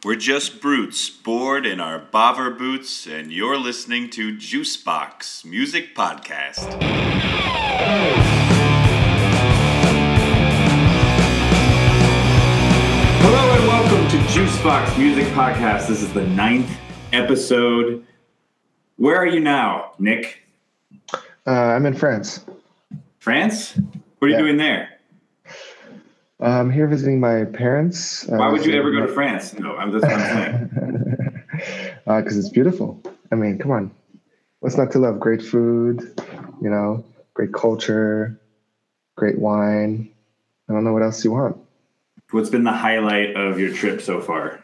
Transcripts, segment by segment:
We're just brutes, bored in our bobber boots, and you're listening to Juicebox Music Podcast. Hello and welcome to Juicebox Music Podcast. This is the 9th episode. Where are you now, Nick? I'm in France. France? What are you doing there? I'm here visiting my parents. Why would you ever go to France? No, that's what I'm saying. Because it's beautiful. I mean, come on. What's not to love? Great food, great culture, great wine. I don't know what else you want. What's been the highlight of your trip so far?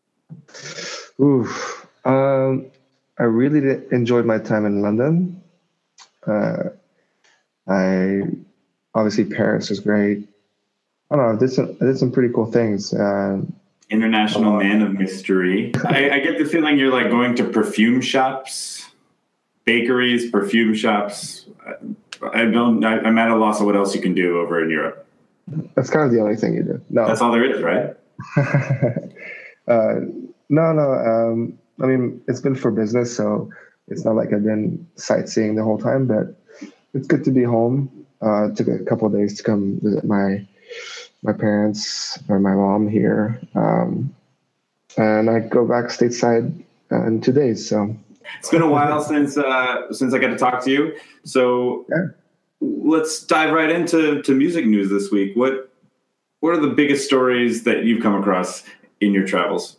I really enjoyed my time in London. Obviously Paris was great. I don't know. I did some pretty cool things. International man of mystery. I get the feeling you're like going to perfume shops, bakeries, perfume shops. I'm at a loss of what else you can do over in Europe. That's kind of the only thing you do. No, that's all there is, right? No. I mean, it's been for business, so it's not like I've been sightseeing the whole time. But it's good to be home. Took a couple of days to come visit my parents or my mom here, and I go back stateside in 2 days. So it's been a while since I got to talk to you. So let's dive right into music news this week. What are the biggest stories that you've come across in your travels?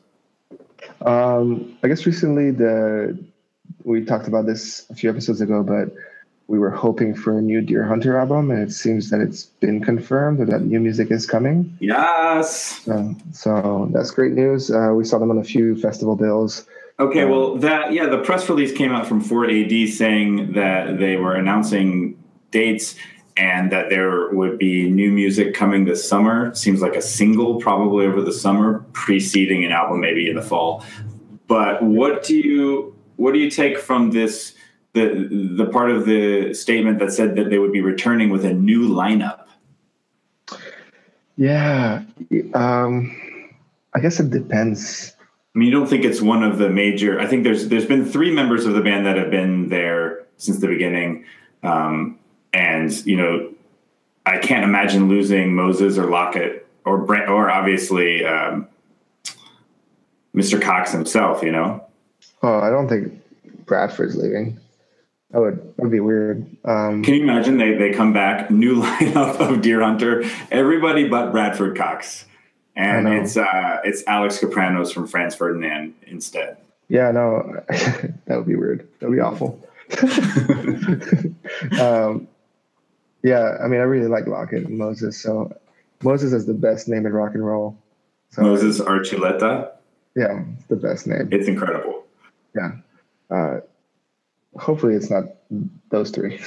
I guess recently we talked about this a few episodes ago, but we were hoping for a new Deer Hunter album, and it seems that it's been confirmed that new music is coming. Yes. So that's great news. We saw them on a few festival bills. Okay, the press release came out from 4AD saying that they were announcing dates and that there would be new music coming this summer. Seems like a single probably over the summer, preceding an album maybe in the fall. But what do you take from this? The part of the statement that said that they would be returning with a new lineup? Yeah, I guess it depends. I mean, you don't think it's one of the major? I think there's been 3 members of the band that have been there since the beginning, and I can't imagine losing Moses or Lockett or obviously Mr. Cox himself. Oh, I don't think Bradford's leaving. That would be weird. Can you imagine they come back, new lineup of Deer Hunter, everybody but Bradford Cox, and it's Alex Kapranos from Franz Ferdinand instead. Yeah, no, that would be weird. That would be awful. Yeah, I mean, I really like Lockett and Moses. So Moses is the best name in rock and roll. So, Moses Archuleta. Yeah, it's the best name. It's incredible. Yeah. Hopefully it's not those 3.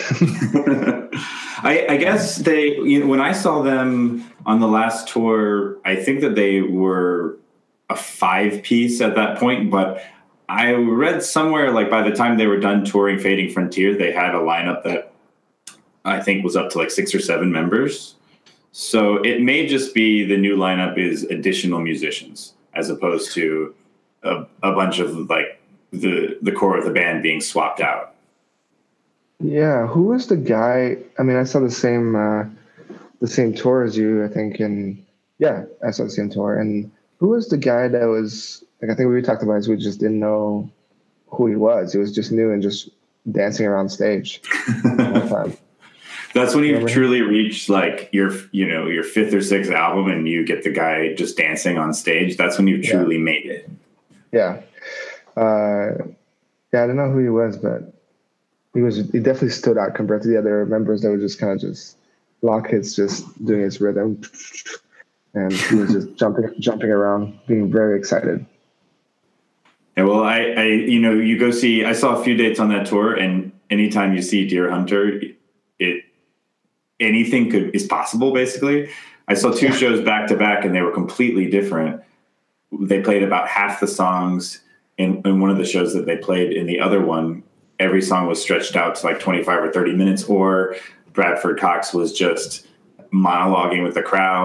I guess when I saw them on the last tour, I think that they were a 5-piece at that point, but I read somewhere like by the time they were done touring Fading Frontier, they had a lineup that I think was up to like 6 or 7 members. So it may just be the new lineup is additional musicians as opposed to a bunch of like the core of the band being swapped out. Yeah, who was the guy? I mean, I saw the same tour as you, I think, I saw the same tour. And who was the guy that was like? I think we talked about it. We just didn't know who he was. He was just new and just dancing around stage. That's when you truly reach like your 5th or 6th album, and you get the guy just dancing on stage. That's when you truly made it. Yeah. I don't know who he was, but he definitely stood out compared to the other members that were just kind of Lockett's just doing his rhythm, and he was just jumping around, being very excited. Yeah, well, you go see. I saw a few dates on that tour, and anytime you see Deer Hunter, anything is possible. Basically, I saw 2 shows back to back, and they were completely different. They played about half the songs in one of the shows that they played. In the other one, every song was stretched out to like 25 or 30 minutes, or Bradford Cox was just monologuing with the crowd.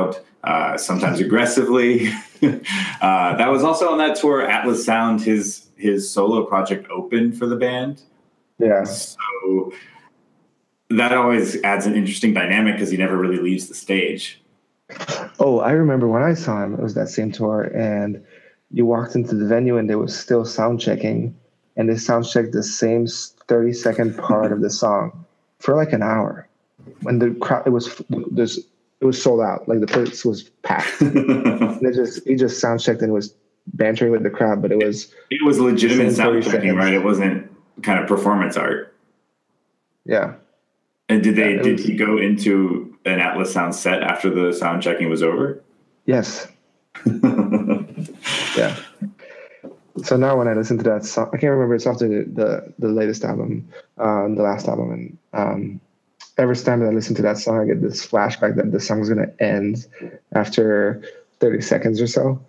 sometimes aggressively. That was also on that tour. Atlas Sound, his solo project, opened for the band. Yeah. So that always adds an interesting dynamic because he never really leaves the stage. Oh, I remember when I saw him, it was that same tour, and you walked into the venue and they were still sound checking, and they sound checked the same 30-second part of the song for like an hour. When the crowd, it was sold out, like the place was packed. And he just sound checked and was bantering with the crowd, but it was legitimate sound checking, right? It wasn't kind of performance art. Yeah. And did he go into an Atlas Sound set after the sound checking was over? Yes. Yeah. So now when I listen to that song, I can't remember, it's after the latest album, the last album, and every time that I listen to that song, I get this flashback that the song's going to end after 30 seconds or so.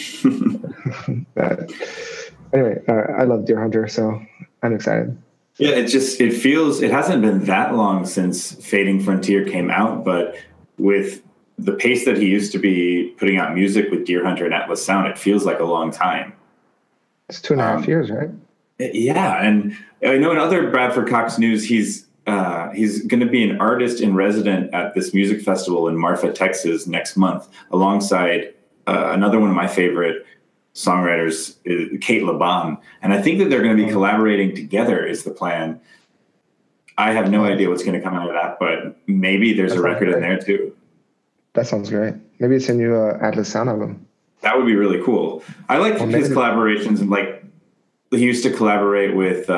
But anyway, I love Deer Hunter, so I'm excited. Yeah, it hasn't been that long since Fading Frontier came out, but with the pace that he used to be putting out music with Deer Hunter and Atlas Sound, it feels like a long time. It's 2.5 years, right? Yeah, and I know in other Bradford Cox news, he's going to be an artist in resident at this music festival in Marfa, Texas next month, alongside another one of my favorite songwriters, Kate LeBon. And I think that they're going to be collaborating together is the plan. I have no idea what's going to come out of that, but maybe there's a record in there too. That sounds great. Maybe it's a new Atlas Sound album. That would be really cool. I like his collaborations, and like he used to collaborate with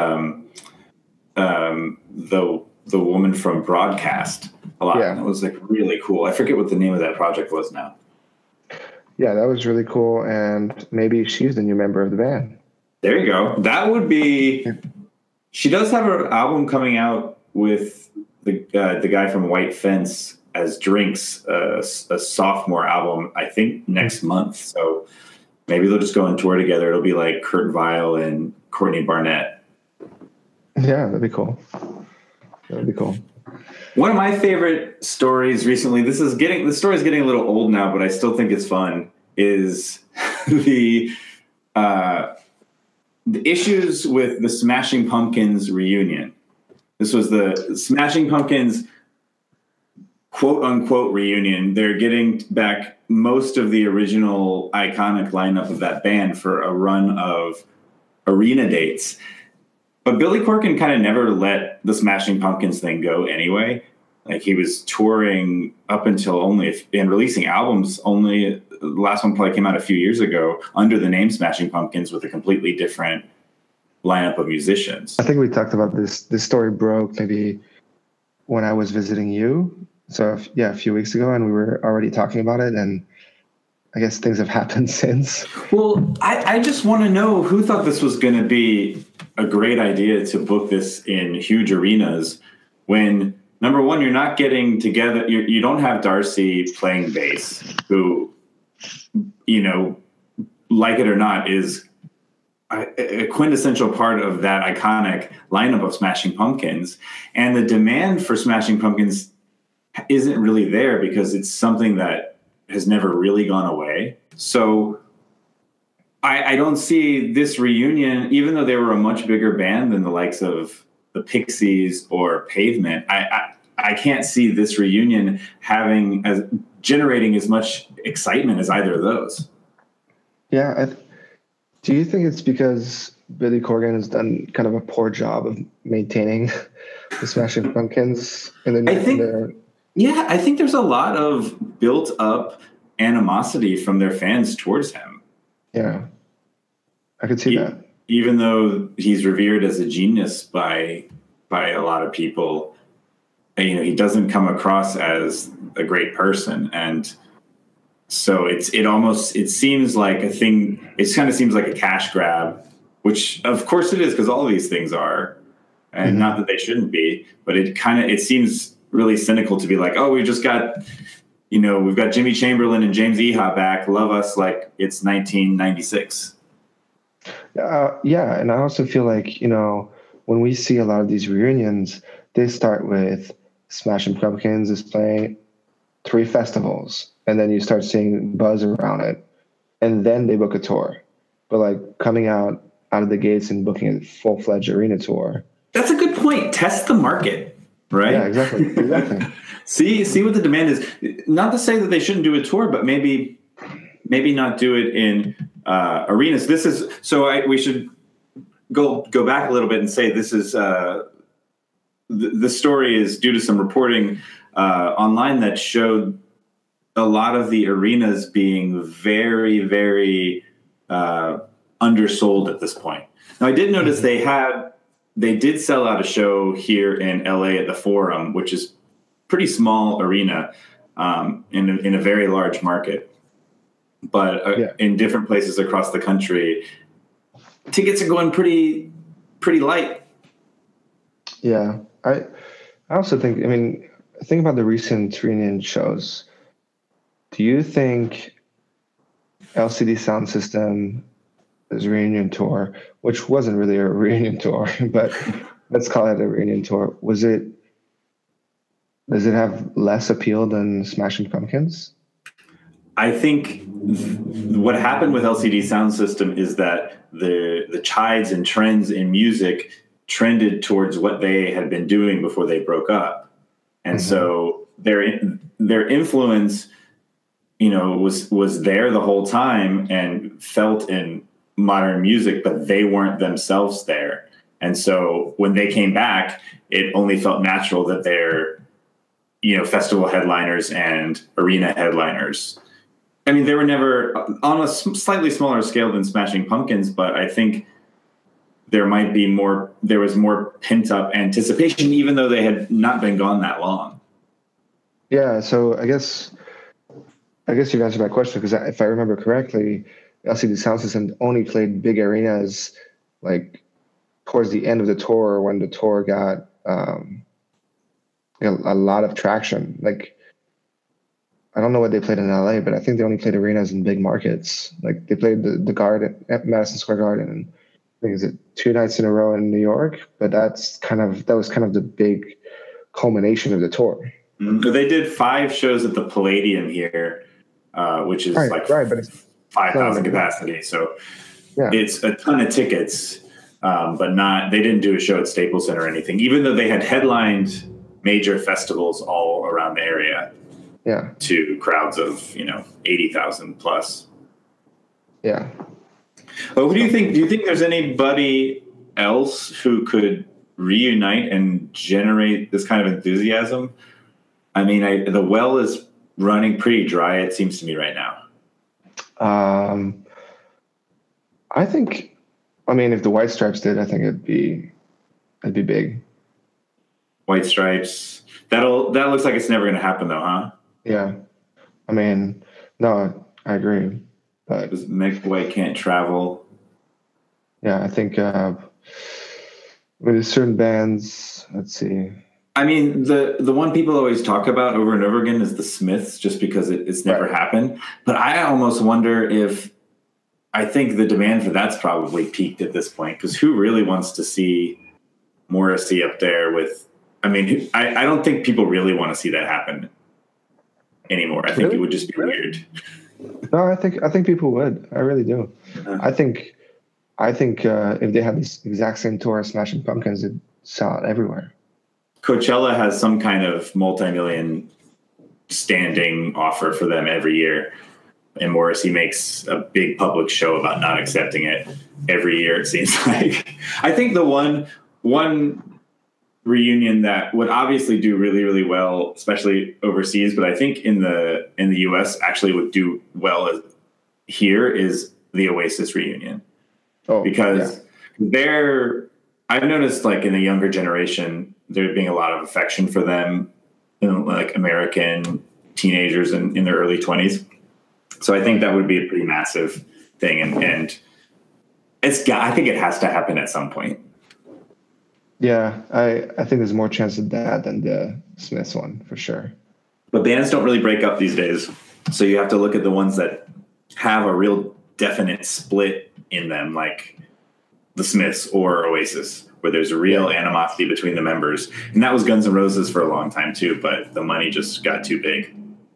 the woman from Broadcast a lot. Yeah. It was like really cool. I forget what the name of that project was now. Yeah, that was really cool, and maybe she's the new member of the band. There you go. That would be. She does have an album coming out with the guy from White Fence as Drinks, a sophomore album, I think next month. So maybe they'll just go on tour together. It'll be like Kurt Vile and Courtney Barnett. Yeah, that'd be cool. That'd be cool. One of my favorite stories recently, the story's getting a little old now, but I still think it's fun, is the issues with the Smashing Pumpkins reunion. This was the Smashing Pumpkins quote unquote reunion. They're getting back most of the original iconic lineup of that band for a run of arena dates. But Billy Corgan kind of never let the Smashing Pumpkins thing go anyway. Like he was touring up until and releasing albums only. The last one probably came out a few years ago under the name Smashing Pumpkins with a completely different lineup of musicians. I think we talked about this. This story broke maybe when I was visiting you. So yeah, a few weeks ago, and we were already talking about it, and I guess things have happened since. Well, I just want to know who thought this was going to be a great idea to book this in huge arenas when, number one, you're not getting together. You don't have Darcy playing bass, who, like it or not, is a quintessential part of that iconic lineup of Smashing Pumpkins. And the demand for Smashing Pumpkins isn't really there because it's something that has never really gone away. So I don't see this reunion, even though they were a much bigger band than the likes of the Pixies or Pavement. I can't see this reunion generating as much excitement as either of those. Yeah. Do you think it's because Billy Corgan has done kind of a poor job of maintaining the Smashing Pumpkins? I think there's a lot of built up animosity from their fans towards him. Yeah, I could see that. Even though he's revered as a genius by a lot of people, he doesn't come across as a great person, and so it seems like a thing. It kind of seems like a cash grab, which of course it is because all of these things are, and not that they shouldn't be, but it seems really cynical to be like, oh, we've got Jimmy Chamberlain and James Iha back. Love us like it's 1996. Yeah, and I also feel like, when we see a lot of these reunions, they start with Smashing Pumpkins is playing 3 festivals, and then you start seeing buzz around it, and then they book a tour. But like coming out of the gates and booking a full-fledged arena tour. That's a good point. Test the market, right? Yeah, exactly. see what the demand is. Not to say that they shouldn't do a tour, but maybe not do it in arenas. This is we should go back a little bit and say this is the story is due to some reporting online that showed a lot of the arenas being very, very undersold at this point. Now, I did notice they did sell out a show here in LA at the Forum, which is pretty small arena in a very large market. But in different places across the country, tickets are going pretty light. Yeah, I also think. I mean, think about the recent reunion shows. Do you think LCD Sound System, his reunion tour, which wasn't really a reunion tour, but let's call it a reunion tour, does it have less appeal than Smashing Pumpkins? I think what happened with LCD Sound System is that the tides and trends in music trended towards what they had been doing before they broke up. And so their influence, was there the whole time and felt in modern music, but they weren't themselves there. And so when they came back, it only felt natural that they're, festival headliners and arena headliners. I mean, they were never on a slightly smaller scale than Smashing Pumpkins, but I think there was more pent up anticipation, even though they had not been gone that long. Yeah. So I guess you've answered my question, because if I remember correctly, LCD Sound System only played big arenas like towards the end of the tour, when the tour got a lot of traction. Like, I don't know what they played in LA, but I think they only played arenas in big markets. Like they played the Garden at Madison Square Garden, and I think, is it 2 nights in a row in New York? But that was kind of the big culmination of the tour. They did 5 shows at the Palladium here, which is but it's 5,000 capacity. So it's a ton of tickets, but they didn't do a show at Staples Center or anything, even though they had headlined major festivals all around the area. Yeah. To crowds of, 80,000 plus. Yeah. Well, what do you think? Do you think there's anybody else who could reunite and generate this kind of enthusiasm? I mean, the well is running pretty dry, it seems to me right now. I think, if the White Stripes did, I think it'd be big. White Stripes. That looks like it's never going to happen, though, huh? Yeah. No, I agree. But Mick White can't travel. Yeah, I think there's certain bands. Let's see. I mean, the one people always talk about over and over again is the Smiths, just because it's never happened. But I almost wonder if I think the demand for that's probably peaked at this point, because who really wants to see Morrissey up there with? I mean, I don't think people really want to see that happen anymore. I think it would just be weird. No, I think people would. I really do. I think if they had this exact same tour as Smashing Pumpkins, it'd sell out everywhere. Coachella has some kind of multi-million standing offer for them every year, and Morrissey makes a big public show about not accepting it every year, it seems like. I think the one reunion that would obviously do really, really well, especially overseas, but I think in the US actually would do well here, is the Oasis reunion. Because I've noticed, like, in the younger generation, there being a lot of affection for them, like American teenagers in their early 20s. So I think that would be a pretty massive thing, and I think it has to happen at some point. Yeah, I think there's more chance of that than the Smiths one, for sure. But bands don't really break up these days, so you have to look at the ones that have a real definite split in them, like the Smiths or Oasis, where there's a real animosity between the members. And that was Guns N' Roses for a long time too, but the money just got too big.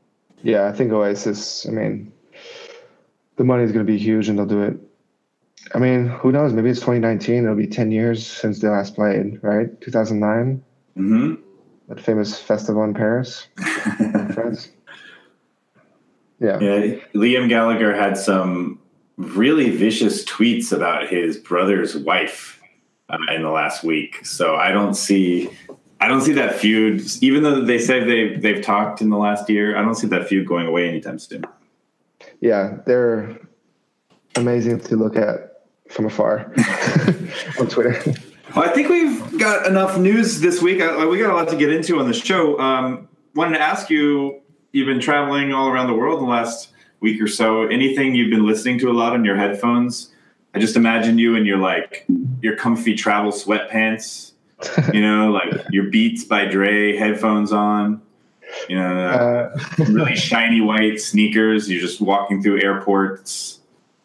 Yeah, I think Oasis. I mean, the money is going to be huge, and they'll do it. I mean, who knows? Maybe it's 2019. It'll be 10 years since they last played, right? 2009, Mm-hmm. that famous festival in Paris, France. Yeah. Yeah, Liam Gallagher had some really vicious tweets about his brother's wife in the last week. So I don't see that feud. Even though they say they've talked in the last year, I don't see that feud going away anytime soon. Yeah, they're amazing to look at from afar on Twitter. Well, I think we've got enough news this week. We got a lot to get into on the show. Wanted to ask you, you've been traveling all around the world in the last week or so. Anything you've been listening to a lot on your headphones? I just imagine you in your comfy travel sweatpants, like your Beats by Dre headphones on, really shiny white sneakers. You're just walking through airports.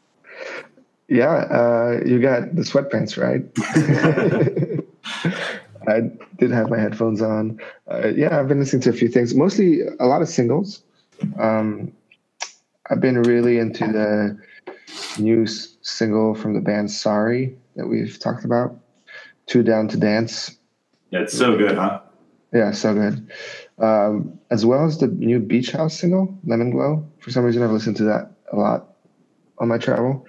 Yeah, you got the sweatpants, right? I did have my headphones on. Yeah, I've been listening to a few things, mostly a lot of singles. I've been really into the new single from the band Sorry that we've talked about, Too Down to Dance. Yeah, it's so good, huh? Yeah, so good. As well as the new Beach House single, Lemon Glow. For some reason, I've listened to that a lot on my travel.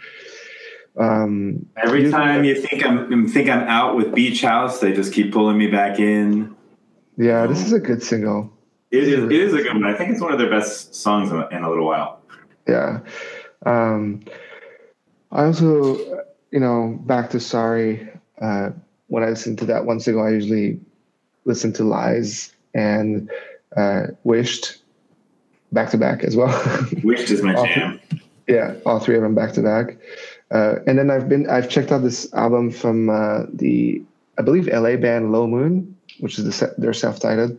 Every time you think I'm out with Beach House, they just keep pulling me back in. Yeah, this is a good single. It is a good one. I think it's one of their best songs in a little while. Yeah. I also, back to Sorry. When I listen to that one single, I usually listen to Lies and Wished back to back as well. Wished is my jam. Yeah, all three of them back to back. And then I've checked out this album from the, I believe, LA band Low Moon, which is their self-titled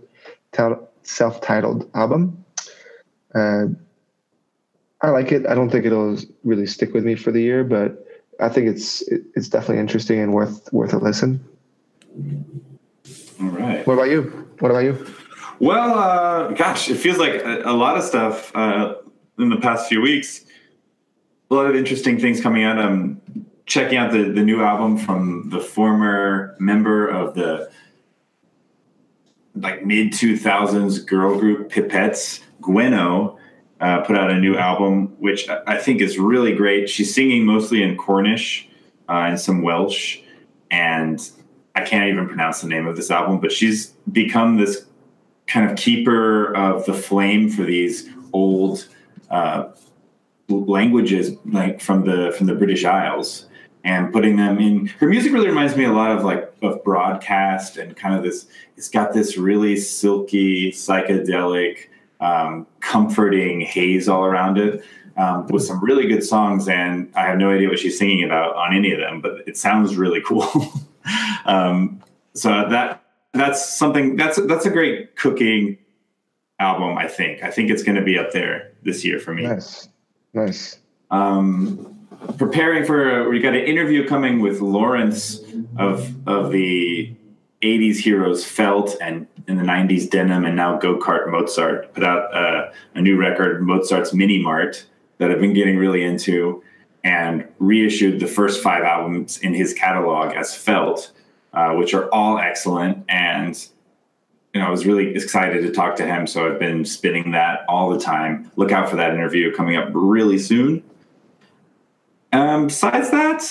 album. I like it. I don't think it'll really stick with me for the year, but I think it's definitely interesting and worth a listen. All right. What about you? Well, gosh, it feels like a lot of stuff in the past few weeks. A lot of interesting things coming out. I'm checking out the new album from the former member of the mid 2000s girl group Pipettes, Gwenno, put out a new album, which I think is really great. She's singing mostly in Cornish and some Welsh, and I can't even pronounce the name of this album, but she's become this kind of keeper of the flame for these old languages, like from the British Isles, and putting them in. Her music really reminds me a lot of Broadcast, and kind of this. It's got this really silky, psychedelic, comforting haze all around it, with some really good songs. And I have no idea what she's singing about on any of them, but it sounds really cool. So that's something that's a great cooking album. I think it's going to be up there this year for me. Nice. Preparing for we got an interview coming with Lawrence of the 80s heroes Felt, and in the 90s Denim, and now Go-Kart Mozart put out a new record, Mozart's Mini Mart, that I've been getting really into, and reissued the first 5 albums in his catalog as Felt, which are all excellent. And I was really excited to talk to him, so I've been spinning that all the time. Look out for that interview coming up really soon. Besides that,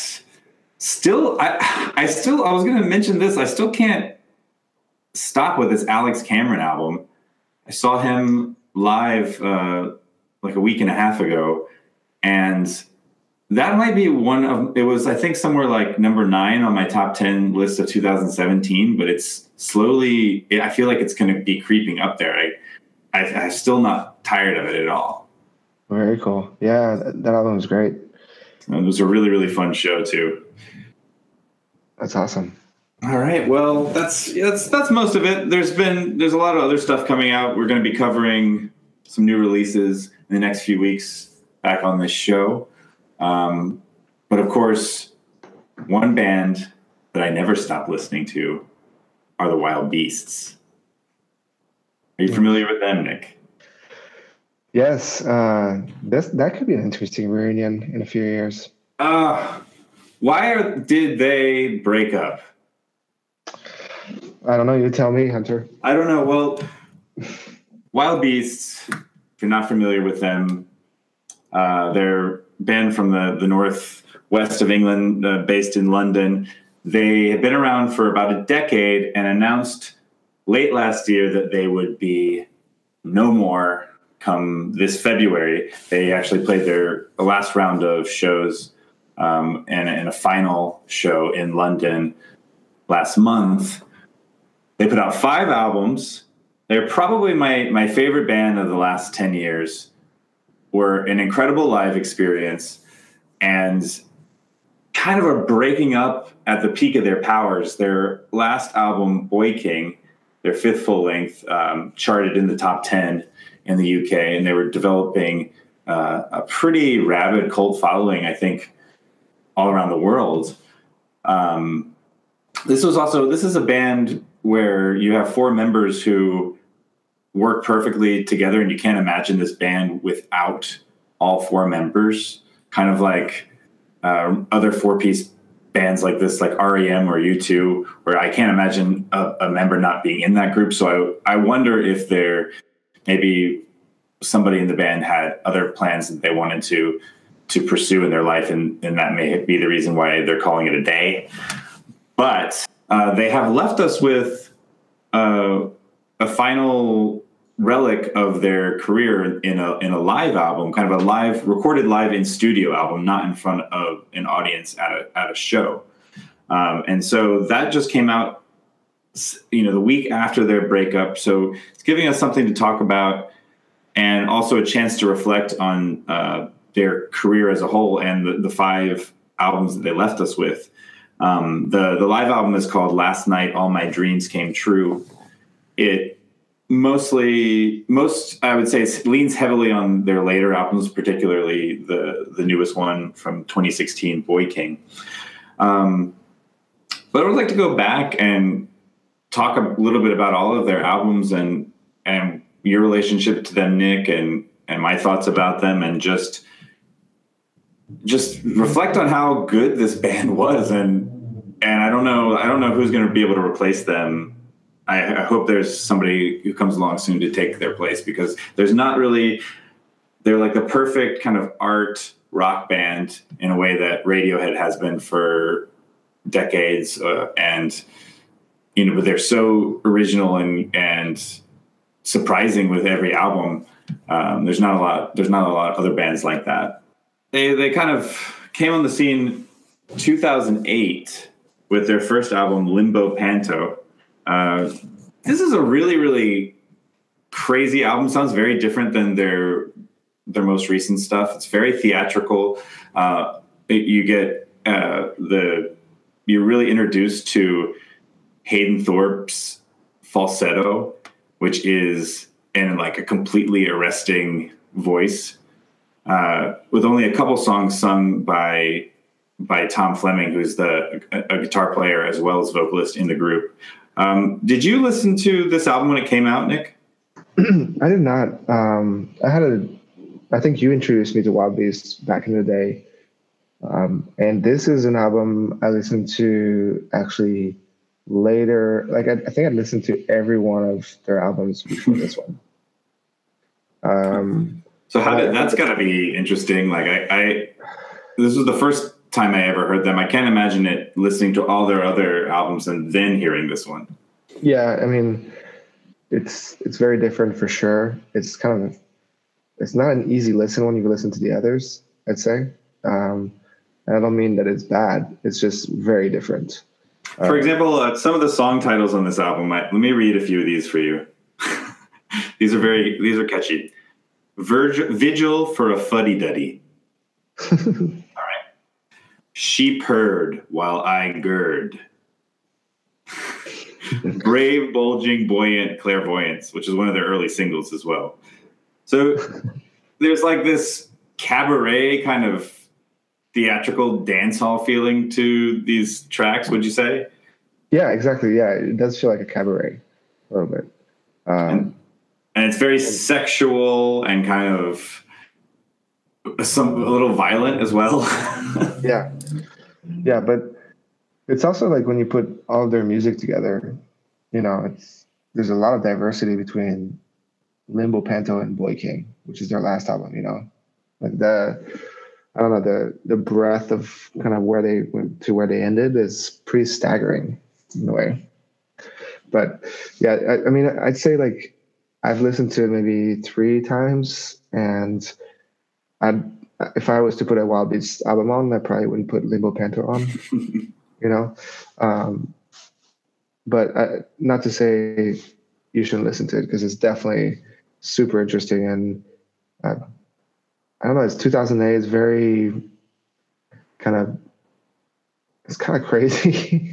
I was going to mention this. I still can't stop with this Alex Cameron album. I saw him live like a week and a half ago, and that might be one of, it was, I think, somewhere like number 9 on my top 10 list of 2017, but it's slowly, I feel like it's going to be creeping up there. I'm still not tired of it at all. Very cool. Yeah, that album was great. And it was a really, really fun show too. That's awesome. All right. Well, that's most of it. There's a lot of other stuff coming out. We're going to be covering some new releases in the next few weeks back on this show. But of course, one band that I never stop listening to are the Wild Beasts. Are you familiar with them, Nick? Yes, that could be an interesting reunion in a few years. Uh, did they break up? I don't know. You tell me, Hunter. I don't know. Well, Wild Beasts, if you're not familiar with them, they're band from the northwest of England, based in London. They have been around for about a decade and announced late last year that they would be no more come this February. They actually played their last round of shows and a final show in London last month. They put out 5 albums. They're probably my favorite band of the last 10 years. Were an incredible live experience and kind of a breaking up at the peak of their powers. Their last album, Boy King, their 5th full length, charted in the top 10 in the UK, and they were developing a pretty rabid cult following, I think, all around the world. This is a band where you have 4 members who work perfectly together, and you can't imagine this band without all 4 members. Kind of like other 4-piece bands like this, like REM or U2, where I can't imagine a member not being in that group. So I wonder if there maybe somebody in the band had other plans that they wanted to pursue in their life, and that may be the reason why they're calling it a day. But they have left us with a final relic of their career in a live album, kind of a recorded live in studio album, not in front of an audience at a show. And so that just came out, the week after their breakup. So it's giving us something to talk about, and also a chance to reflect on their career as a whole and the 5 albums that they left us with. The live album is called Last Night All My Dreams Came True. It most I would say leans heavily on their later albums, particularly the newest one from 2016, Boy King. But I would like to go back and talk a little bit about all of their albums and your relationship to them, Nick, and my thoughts about them, and just reflect on how good this band was. And I don't know who's going to be able to replace them. I hope there's somebody who comes along soon to take their place, because they're like the perfect kind of art rock band in a way that Radiohead has been for decades. But they're so original and surprising with every album. There's not a lot of other bands like that. They kind of came on the scene 2008 with their first album, Limbo Panto. This is a really, really crazy album. Sounds very different than their most recent stuff. It's very theatrical. You're really introduced to Hayden Thorpe's falsetto, which is in like a completely arresting voice, with only a couple songs sung by Tom Fleming, who's a guitar player as well as vocalist in the group. Did you listen to this album when it came out, Nick? I did not. I think you introduced me to Wild Beasts back in the day. And this is an album I listened to actually later. Like I think I listened to every one of their albums before this one. So that's gotta be interesting. Like this was the first time I ever heard them. I can't imagine it listening to all their other albums and then hearing this one. Yeah, I mean, it's very different for sure. It's not an easy listen when you listen to the others, I'd say. And I don't mean that it's bad. It's just very different. For example, some of the song titles on this album, let me read a few of these for you. These are catchy. Vigil for a Fuddy-Duddy. All right. She purred while I gird. Brave, bulging, buoyant clairvoyance, which is one of their early singles as well. So there's like this cabaret kind of theatrical dance hall feeling to these tracks, would you say? Yeah, exactly. Yeah, it does feel like a cabaret a little bit. And and it's very sexual and kind of a little violent as well. Yeah, yeah, but it's also like when you put all of their music together, there's a lot of diversity between Limbo Panto and Boy King, which is their last album. Like I don't know, the breadth of kind of where they went to where they ended is pretty staggering in a way. But yeah, I mean, I'd say like I've listened to it maybe 3 times, and I'd if I was to put a Wild Beasts album on, I probably wouldn't put Limbo Panto on. Um, but not to say you shouldn't listen to it, because it's definitely super interesting. And I don't know, it's 2008. It's very it's kind of crazy.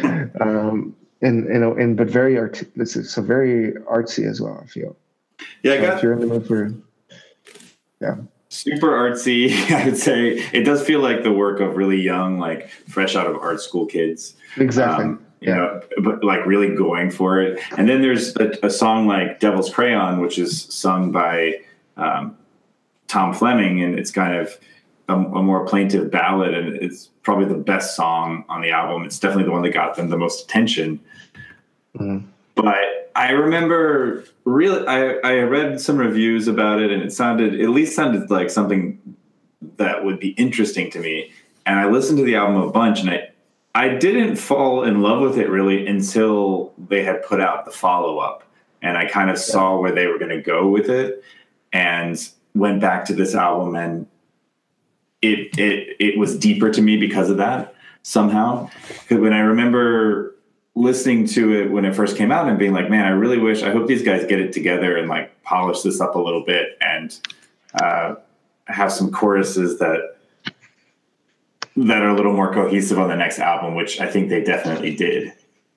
But very it's so very artsy as well, I feel. Yeah, if you're in the mood for, yeah. Super artsy. I would say it does feel like the work of really young, like fresh out of art school kids. Exactly. But like really going for it. And then there's a song like Devil's Crayon, which is sung by Tom Fleming, and it's kind of a more plaintive ballad, and it's probably the best song on the album. It's definitely the one that got them the most attention. Mm-hmm. But I remember I read some reviews about it, and it at least sounded like something that would be interesting to me. And I listened to the album a bunch, and I didn't fall in love with it really until they had put out the follow-up, and I kind of saw where they were going to go with it, and went back to this album, and it was deeper to me because of that somehow. Because when I remember listening to it when it first came out and being like, man, I hope these guys get it together and like polish this up a little bit and have some choruses that are a little more cohesive on the next album, which I think they definitely did.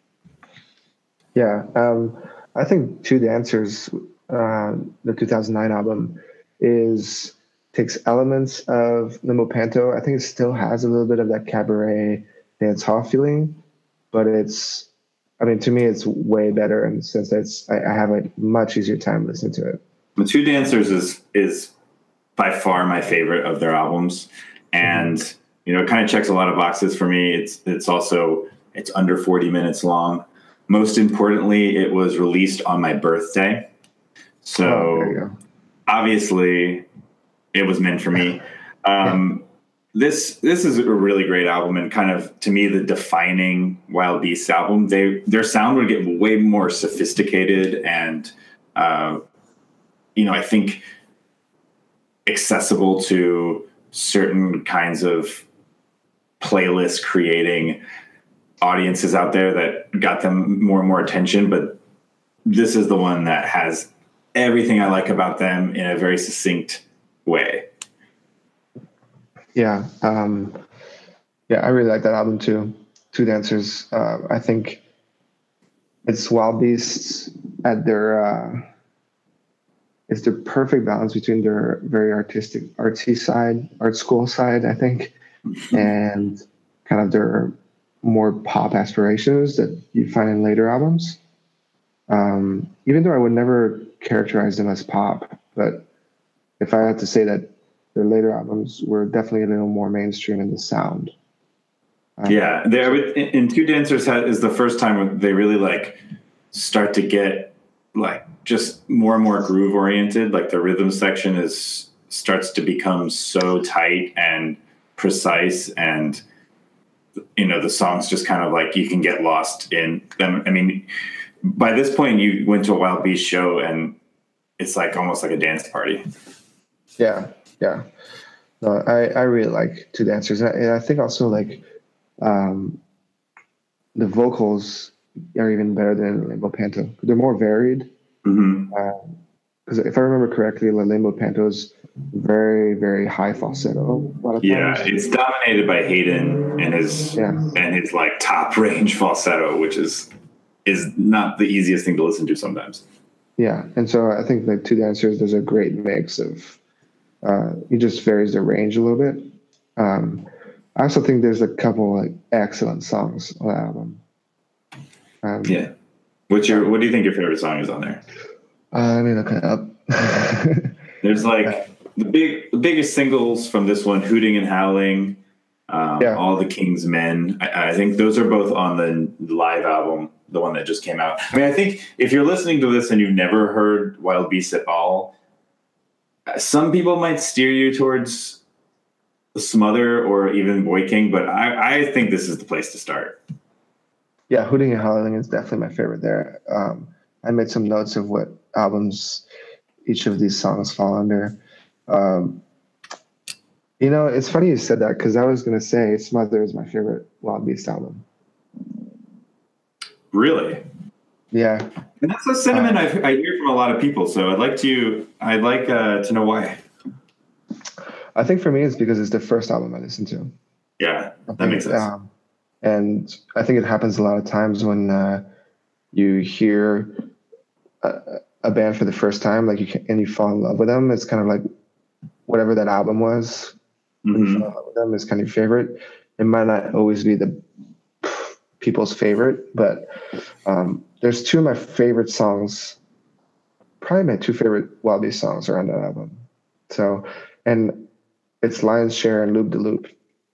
Yeah. I think Two Dancers, the 2009 album, takes elements of Limbo Panto. I think it still has a little bit of that cabaret dance hall feeling, but to me, it's way better in the sense that I have a much easier time listening to it. The Two Dancers is by far my favorite of their albums. And, it kind of checks a lot of boxes for me. It's under 40 minutes long. Most importantly, it was released on my birthday. So obviously it was meant for me. This is a really great album, and kind of, to me, the defining Wild Beasts album. Their sound would get way more sophisticated and, I think accessible to certain kinds of playlist creating audiences out there that got them more and more attention. But this is the one that has everything I like about them in a very succinct way. Yeah. I really like that album too. Two Dancers. I think it's Wild Beasts at it's the perfect balance between their very artsy side, art school side, I think, and kind of their more pop aspirations that you find in later albums. Even though I would never characterize them as pop, but if I had to say that their later albums were definitely a little more mainstream in the sound. In Two Dancers is the first time when they really like start to get like just more and more groove oriented. Like the rhythm section starts to become so tight and precise, and the songs just kind of like you can get lost in them. I mean, by this point you went to a Wild Beast show and it's like almost like a dance party. Yeah. No, I really like Two Dancers, and I think also like the vocals are even better than Limbo Panto. They're more varied. Because if I remember correctly, Limbo Panto's very, very high falsetto. It's dominated by Hayden and his like top range falsetto, which is not the easiest thing to listen to sometimes. Yeah, and so I think like Two Dancers, there's a great mix of. It just varies the range a little bit. I also think there's a couple like excellent songs on the album. What do you think your favorite song is on there? Let me look it up. There's like the biggest singles from this one, Hooting and Howling, Yeah. All the King's Men. I think those are both on the live album, the one that just came out. I mean, I think if you're listening to this and you've never heard Wild Beasts at all, some people might steer you towards Smother or even Boy King, but I think this is the place to start. Yeah, Hooting and Howling is definitely my favorite there. I made some notes of what albums each of these songs fall under. It's funny you said that because I was going to say Smother is my favorite Wild Beast album. Really? Yeah. And that's a sentiment I hear from a lot of people. So I'd like to know why. I think for me, it's because it's the first album I listened to. Yeah, that makes sense. And I think it happens a lot of times when you hear a band for the first time, and you fall in love with them. It's kind of like whatever that album was, when you fall in love with them, is kind of your favorite. It might not always be the people's favorite, but there's two of my favorite songs, probably my two favorite Wild Beast songs are on that album. So, and it's Lion's Share and Loop de Loop.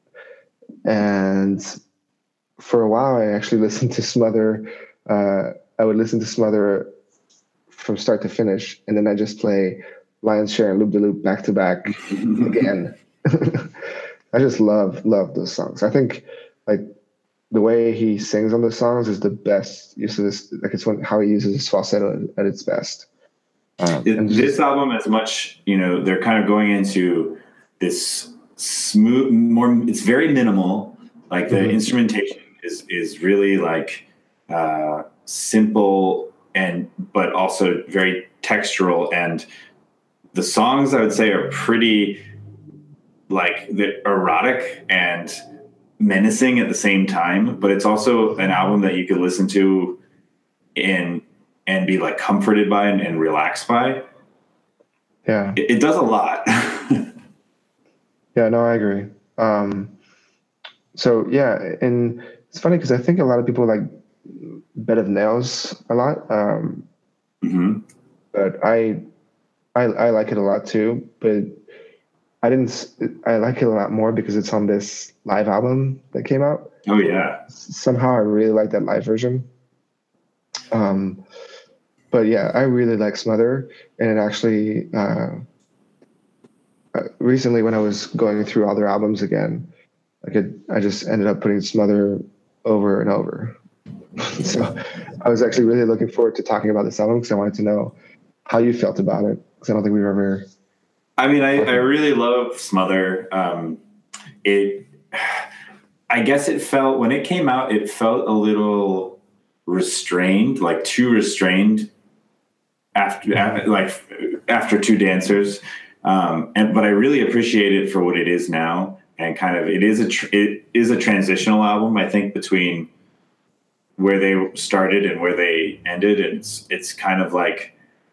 And for a while, I actually listened to Smother. I would listen to Smother from start to finish, and then I just play Lion's Share and Loop de Loop back to back again. I just love those songs. I think like the way he sings on those songs is the best use of this. Like how he uses his falsetto at its best. This album, as much, they're kind of going into this smooth, it's very minimal. Like the instrumentation is really like simple but also very textural, and the songs I would say are pretty like the erotic and menacing at the same time, but it's also an album that you could listen to and be like comforted by and relaxed by. Yeah. It does a lot. Yeah, no, I agree. So yeah, and it's funny because I think a lot of people like Bed of Nails a lot. But I like it a lot too, but I like it a lot more because it's on this live album that came out. Oh yeah. Somehow I really like that live version. But yeah, I really like Smother, and actually recently when I was going through all their albums again, I just ended up putting Smother over and over. So I was actually really looking forward to talking about this album because I wanted to know how you felt about it, because I don't think we've ever. I mean, I really love Smother. I guess when it came out, it felt a little restrained, like too restrained after Two Dancers. But I really appreciate it for what it is now. And kind of, it is a transitional album, I think, between where they started and where they ended. And it's kind of like,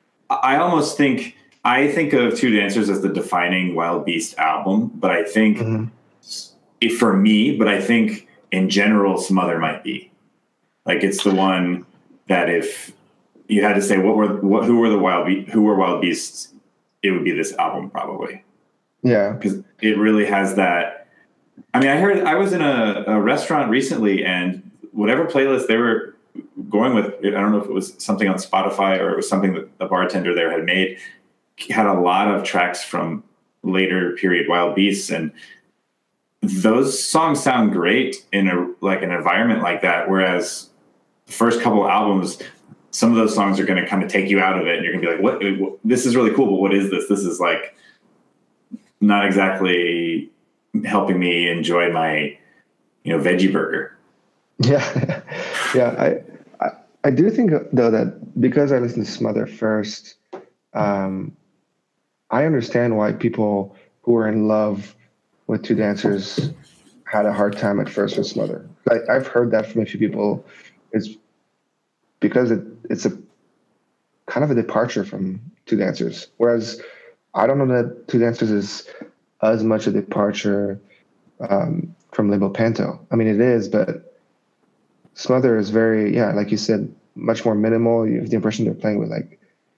I think of Two Dancers as the defining Wild Beast album, but I think for me, but I think in general, Smother might be like, it's the one that if you had to say who were Wild Beasts, it would be this album probably. Yeah. Because it really has that. I mean, I was in a restaurant recently, and whatever playlist they were going with, I don't know if it was something on Spotify or it was something that the bartender there had made, had a lot of tracks from later period Wild Beasts, and those songs sound great in an environment like that. Whereas the first couple albums, some of those songs are going to kind of take you out of it, and you're going to be like, what? This is really cool, but what is this? This is like not exactly helping me enjoy my, veggie burger. Yeah. Yeah. I do think though that because I listened to Smother first, I understand why people who were in love with Two Dancers had a hard time at first with Smother. I've heard that from a few people. It's because it's a kind of a departure from Two Dancers. Whereas I don't know that Two Dancers is as much a departure from Limbo Panto. I mean, it is, but Smother is very, like you said, much more minimal. You have the impression they're playing with like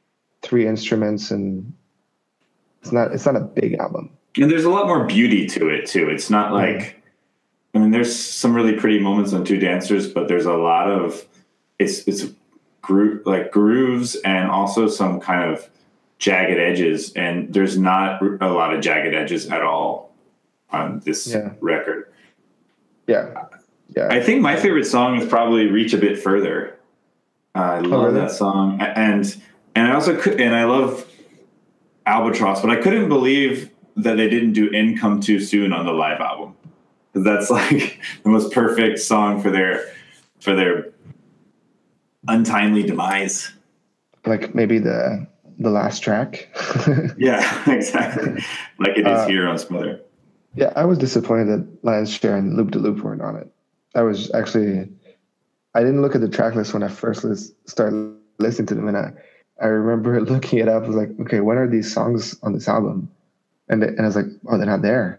three instruments, and it's not a big album. And there's a lot more beauty to it too. It's not like, I mean, there's some really pretty moments on Two Dancers, but there's a lot of it's grooves and also some kind of jagged edges, and there's not a lot of jagged edges at all on this record. Yeah. I think my favorite song is probably "Reach a Bit Further." I love that song, and I also I love Albatross, but I couldn't believe that they didn't do "In Come Too Soon" on the live album, because that's like the most perfect song for their untimely demise. Like maybe the last track. Yeah, exactly. Like it is here on Smother. Yeah, I was disappointed that Lion's Share and Loop de Loop weren't on it. I didn't look at the track list when I first started listening to them, and I remember looking it up. I was like, okay, when are these songs on this album? And I was like, oh, they're not there.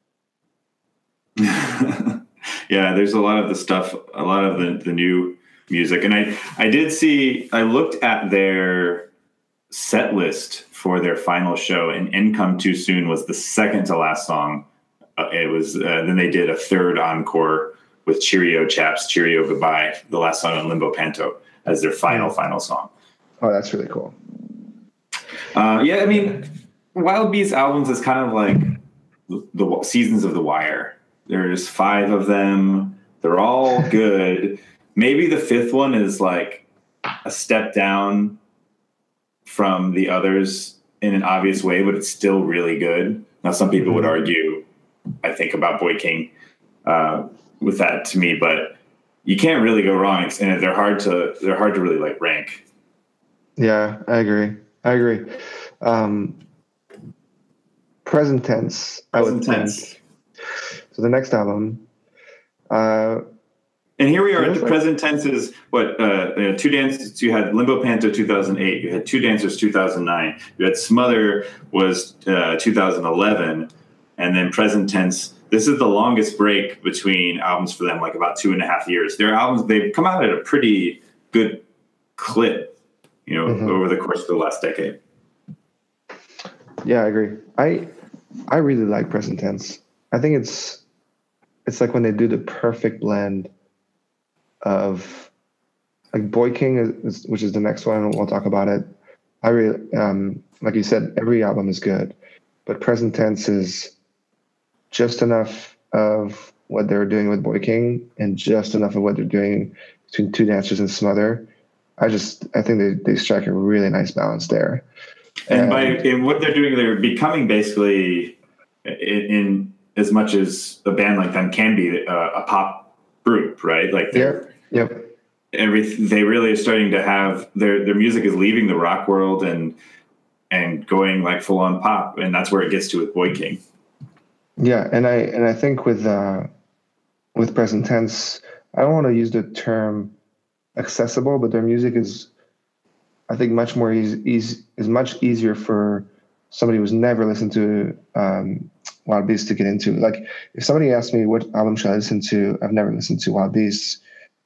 Yeah, there's a lot of the stuff, a lot of the new music. And I looked at their set list for their final show, and "In Come Too Soon" was the second to last song. It was then they did a third encore with "Cheerio Chaps, Cheerio Goodbye," the last song on Limbo Panto, as their final song. Oh, that's really cool. Yeah, I mean, Wild Beast albums is kind of like the seasons of The Wire. There's 5 of them. They're all good. Maybe the 5th one is like a step down from the others in an obvious way, but it's still really good. Now, some people would argue, I think, about Boy King with that to me, but you can't really go wrong, and they're hard to really like rank. Yeah, I agree. Present Tense. So the next album. And here we are at the Present Tense is what, Two Dancers. You had Limbo Panto 2008. You had Two Dancers 2009. You had Smother was 2011. And then Present Tense. This is the longest break between albums for them, like about 2.5 years. Their albums, they've come out at a pretty good clip, over the course of the last decade. Yeah, I agree. I really like Present Tense. I think it's like when they do the perfect blend of, like, Boy King, which is the next one. We'll talk about it. I really, like you said, every album is good, but Present Tense is just enough of what they're doing with Boy King and just enough of what they're doing between Two Dancers and Smother. I think they strike a really nice balance there. And in what they're doing, they're becoming basically, in as much as a band like them can be, a pop group, right? Like they really are starting to have their music is leaving the rock world and going like full on pop, and that's where it gets to with Boy King. Yeah, and I think with Present Tense, I don't want to use the term accessible, but their music is, I think, much more is much easier for somebody who's never listened to Wild Beasts to get into. Like, if somebody asked me what album should I listen to, I've never listened to Wild Beasts,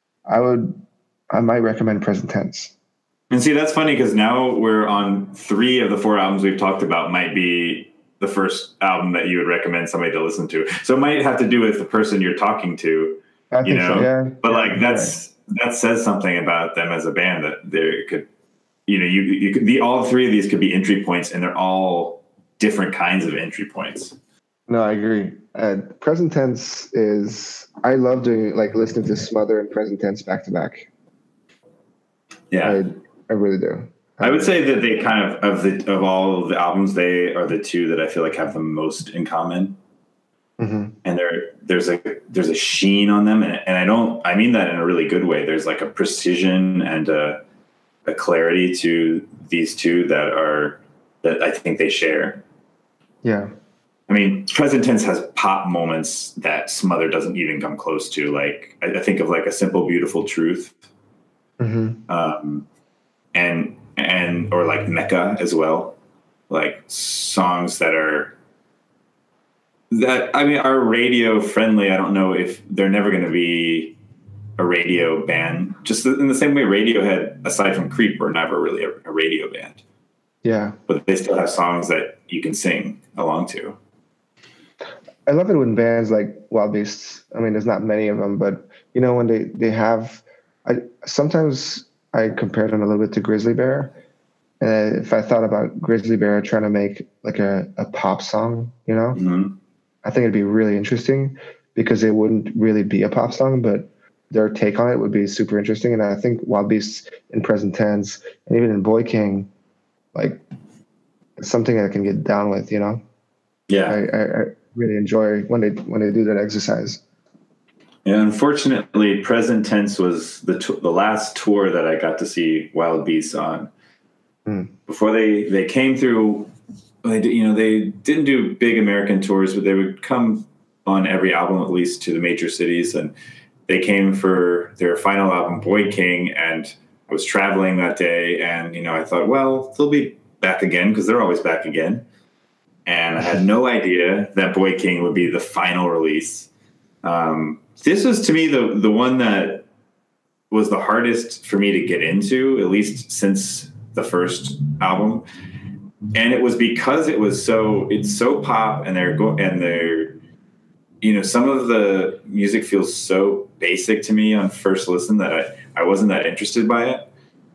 I might recommend Present Tense. And see, that's funny because now we're on 3 of the 4 albums we've talked about might be the first album that you would recommend somebody to listen to. So it might have to do with the person you're talking to, I think so, yeah. But that says something about them as a band, that they could, you could be, all 3 of these could be entry points, and they're all different kinds of entry points. No, I agree. Present Tense is, I love doing, like, listening to Smother and Present Tense back to back. Yeah, I really do. I would say that they kind of all of the albums, they are the 2 that I feel like have the most in common. Mm-hmm. And there's a sheen on them, and I mean that in a really good way. There's like a precision and a clarity to these 2 that I think they share. Yeah. I mean, Present Tense has pop moments that Smother doesn't even come close to. Like, I think of like A Simple Beautiful Truth. Mm-hmm. And or like Mecca as well, like songs that are radio friendly. I don't know if they're never going to be a radio band, just in the same way Radiohead, aside from Creep, were never really a radio band. Yeah. but they still have songs that you can sing along to. I love it when bands like Wild Beasts, I mean, there's not many of them, but you know, when they have, sometimes I compare them a little bit to Grizzly Bear. And if I thought about Grizzly Bear trying to make like a pop song, you know, Mm-hmm. I think it'd be really interesting because it wouldn't really be a pop song, but their take on it would be super interesting. And I think Wild Beasts in Present Tense and even in Boy King, like it's something I can get down with, you know. Yeah. I really enjoy when they do that exercise. And unfortunately, Present Tense was the last tour that I got to see Wild Beasts on. Before they came through, they didn't do big American tours, but they would come on every album at least to the major cities, and they came for their final album, Boy King, and I was traveling that day, and I thought, well, they'll be back again because they're always back again, and I had no idea that Boy King would be the final release. This was to me the one that was the hardest for me to get into, at least since the first album, and it was because it's so pop, and they're some of the music feels so basic to me on first listen that I wasn't that interested by it,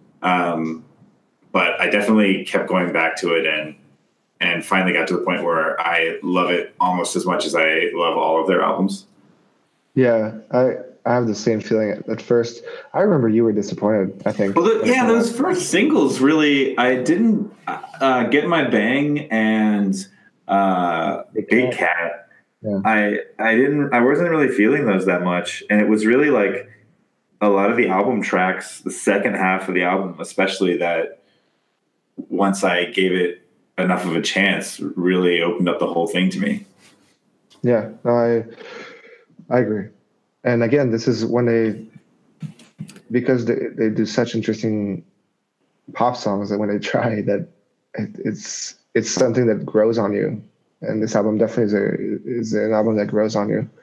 but I definitely kept going back to it and finally got to the point where I love it almost as much as I love all of their albums. Yeah, I have the same feeling at first. I remember you were disappointed, I think. Well, those first singles really, I didn't Get My Bang and Big Cat. Yeah. I wasn't really feeling those that much. And it was really like a lot of the album tracks, the second half of the album, especially, that once I gave it enough of a chance, really opened up the whole thing to me. Yeah, no, I agree. And again, this is when because they do such interesting pop songs that when they try that, it's something that grows on you. And this album definitely is an album that grows on you.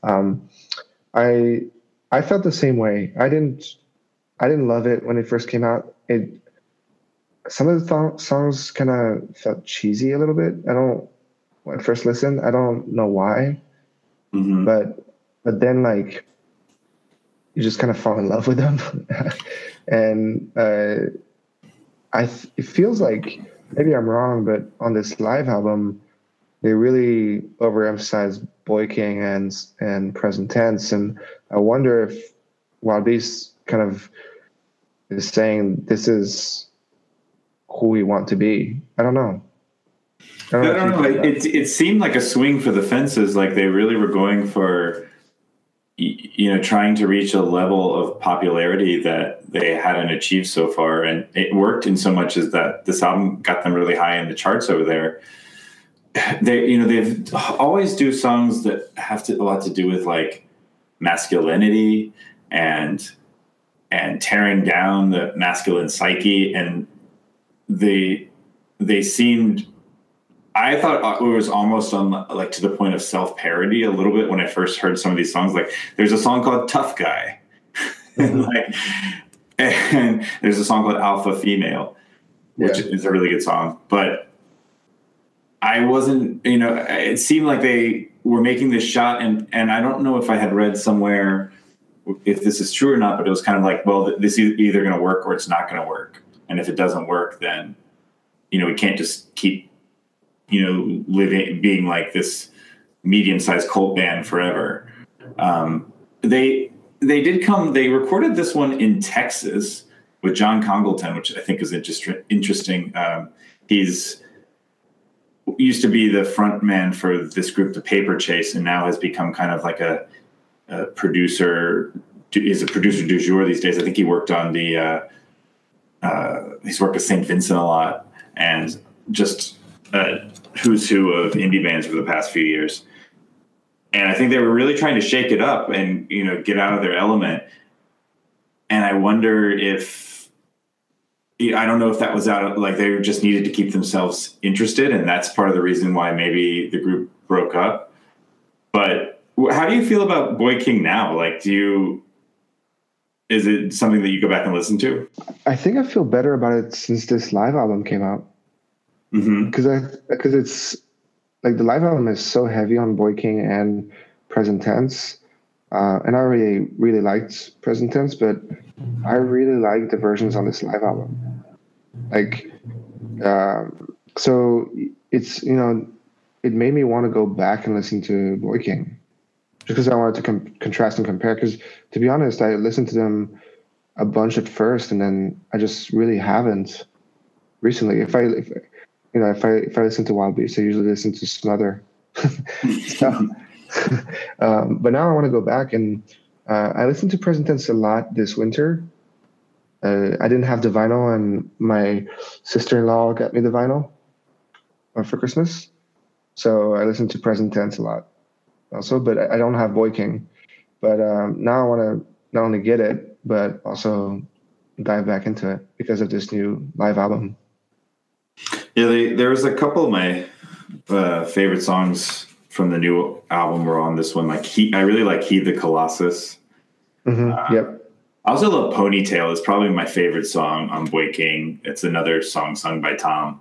I felt the same way. I didn't love it when it first came out. Some of the songs kind of felt cheesy a little bit. When I first listened, I don't know why, Mm-hmm. but then like you just kind of fall in love with them, and it feels like, maybe I'm wrong, but on this live album, they really overemphasize Boy King and Present Tense, and I wonder if Wild Beast kind of is saying this is who we want to be. I don't know. I don't know. It seemed like a swing for the fences. Like they really were going for, trying to reach a level of popularity that they hadn't achieved so far. And it worked in so much as that this album got them really high in the charts over there. They've always do songs that have a lot to do with like masculinity and tearing down the masculine psyche. And they seemed, I thought it was almost on like to the point of self-parody a little bit when I first heard some of these songs. Like there's a song called Tough Guy, and there's a song called Alpha Female, which is a really good song. But I wasn't, it seemed like they were making this shot, and I don't know if I had read somewhere if this is true or not, but it was kind of like, well, this is either going to work or it's not going to work. And if it doesn't work, then, we can't just keep being like this medium-sized cult band forever. They recorded this one in Texas with John Congleton, which I think is interesting. He's used to be the front man for this group, the Paper Chase, and now has become kind of like a producer. Is a producer du jour these days. I think he worked on he's worked with St. Vincent a lot, and just who's who of indie bands for the past few years. And I think they were really trying to shake it up and, get out of their element. And I wonder if, I don't know if that was out, like they just needed to keep themselves interested. And that's part of the reason why maybe the group broke up. But how do you feel about Boy King now? Like, is it something that you go back and listen to? I think I feel better about it since this live album came out. Mm-hmm. Because it's like the live album is so heavy on Boy King and Present Tense, and I really liked Present Tense, but I really like the versions on this live album. Like, so it's it made me want to go back and listen to Boy King, just because I wanted to contrast and compare. Because to be honest, I listened to them a bunch at first, and then I just really haven't recently. If I listen to Wild Beast, I usually listen to Smother. So, but now I want to go back, and I listened to Present Tense a lot this winter. I didn't have the vinyl, and my sister-in-law got me the vinyl for Christmas. So I listened to Present Tense a lot also, but I don't have Boy King. But now I want to not only get it, but also dive back into it because of this new live album. Yeah, there was a couple of my favorite songs from the new album were on this one. Like I really like Heed the Colossus. Mm-hmm. Yep. I also love Ponytail. It's probably my favorite song on Boy King. It's another song sung by Tom.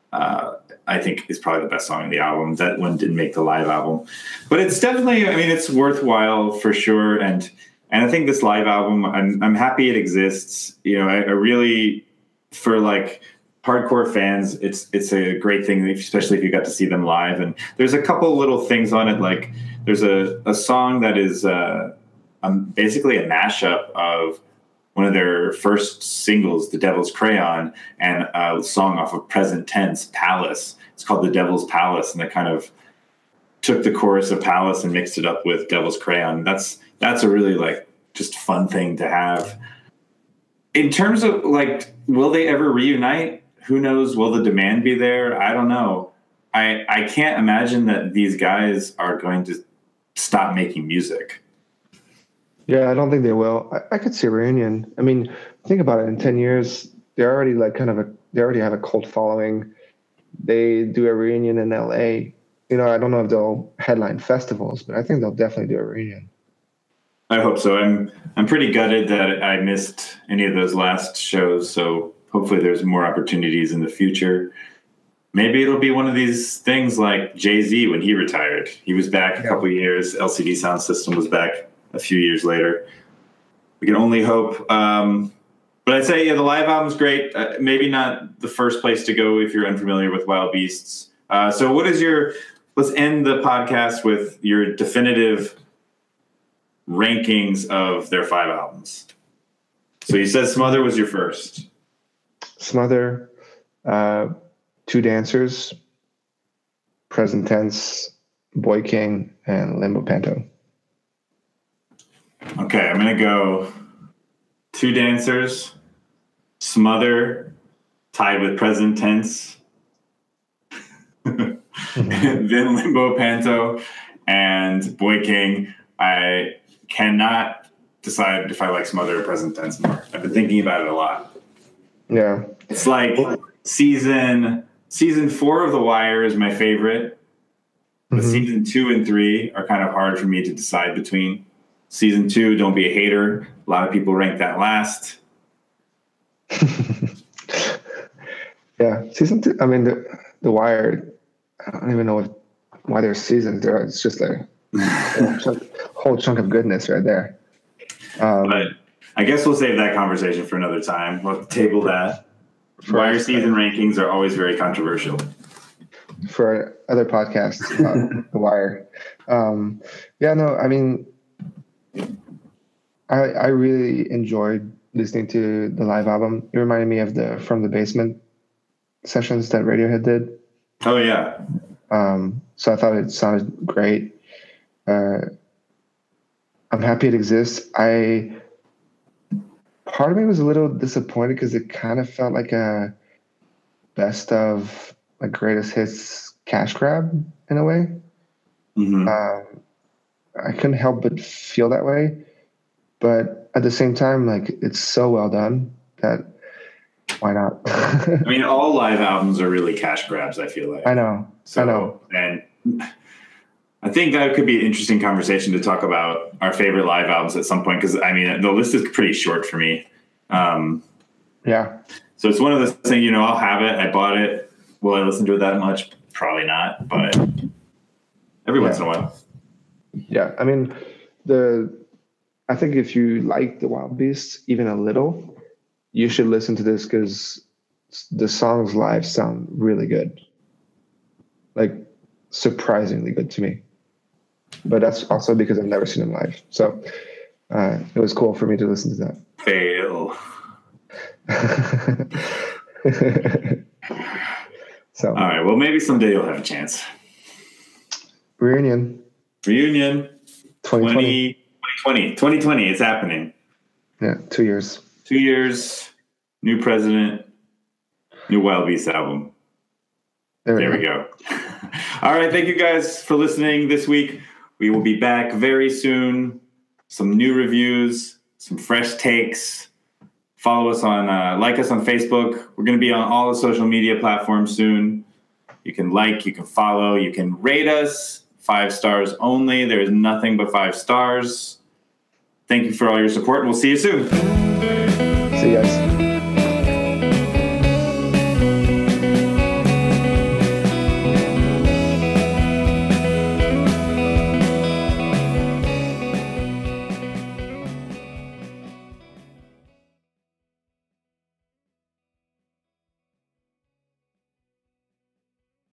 I think it's probably the best song on the album. That one didn't make the live album, but it's definitely, I mean, it's worthwhile for sure. And I think this live album, I'm happy it exists. You know, I really, for like hardcore fans, it's a great thing, especially if you got to see them live. And there's a couple little things on it. Like there's a song that is basically a mashup of one of their first singles, The Devil's Crayon, and a song off of Present Tense, Palace. It's called The Devil's Palace, and they kind of took the chorus of Palace and mixed it up with Devil's Crayon. That's a really like just fun thing to have. In terms of like, will they ever reunite? Who knows? Will the demand be there? I don't know. I can't imagine that these guys are going to stop making music. Yeah, I don't think they will. I could see a reunion. I mean, think about it. In 10 years, they're already like they already have a cult following. They do a reunion in LA. You know, I don't know if they'll headline festivals, but I think they'll definitely do a reunion. I hope so. I'm pretty gutted that I missed any of those last shows. So hopefully there's more opportunities in the future. Maybe it'll be one of these things like Jay-Z when he retired. He was back a couple of years. LCD Sound System was back a few years later. We can only hope. But I'd say, yeah, the live album's great. Maybe not the first place to go if you're unfamiliar with Wild Beasts. So what is let's end the podcast with your definitive rankings of their 5 albums. So you said Smother was your first. Smother, Two Dancers, Present Tense, Boy King, and Limbo Panto. Okay, I'm going to go Two Dancers, Smother, tied with Present Tense, and then Limbo Panto, and Boy King. I cannot decide if I like Smother or Present Tense more. I've been thinking about it a lot. Yeah. It's like season 4 of The Wire is my favorite. But season 2 and 3 are kind of hard for me to decide between. Season 2, Don't Be a Hater. A lot of people rank that last. Yeah, season 2. I mean, the Wire. I don't even know why there's seasons. It's just a whole chunk of goodness right there. But I guess we'll save that conversation for another time. We'll table that. Wire season rankings are always very controversial. For other podcasts about The Wire. Yeah, no, I mean, I really enjoyed listening to the live album. It reminded me of the From the Basement sessions that Radiohead did. Oh, yeah. So I thought it sounded great. I'm happy it exists. Part of me was a little disappointed because it kind of felt like a best of like greatest hits cash grab in a way. Mm-hmm. I couldn't help but feel that way, but at the same time, like it's so well done that why not? I mean, all live albums are really cash grabs, I feel like. I know. And I think that could be an interesting conversation to talk about our favorite live albums at some point, because I mean, the list is pretty short for me. Yeah. So it's one of those things, I'll have it. I bought it. Will I listen to it that much? Probably not, but every once in a while. Yeah, I mean, I think if you like the Wild Beasts even a little, you should listen to this because the songs live sound really good, like surprisingly good to me. But that's also because I've never seen them live, so it was cool for me to listen to that. Fail. So, all right. Well, maybe someday you'll have a chance. Reunion. 2020. 2020. It's happening. Yeah, 2 years. 2 years. New president. New Wild Beast album. There we go. All right. Thank you guys for listening this week. We will be back very soon. Some new reviews, some fresh takes. Follow us on, like us on Facebook. We're going to be on all the social media platforms soon. You can like, you can follow, you can rate us. 5 stars only. There is nothing but 5 stars. Thank you for all your support, and we'll see you soon. See you guys.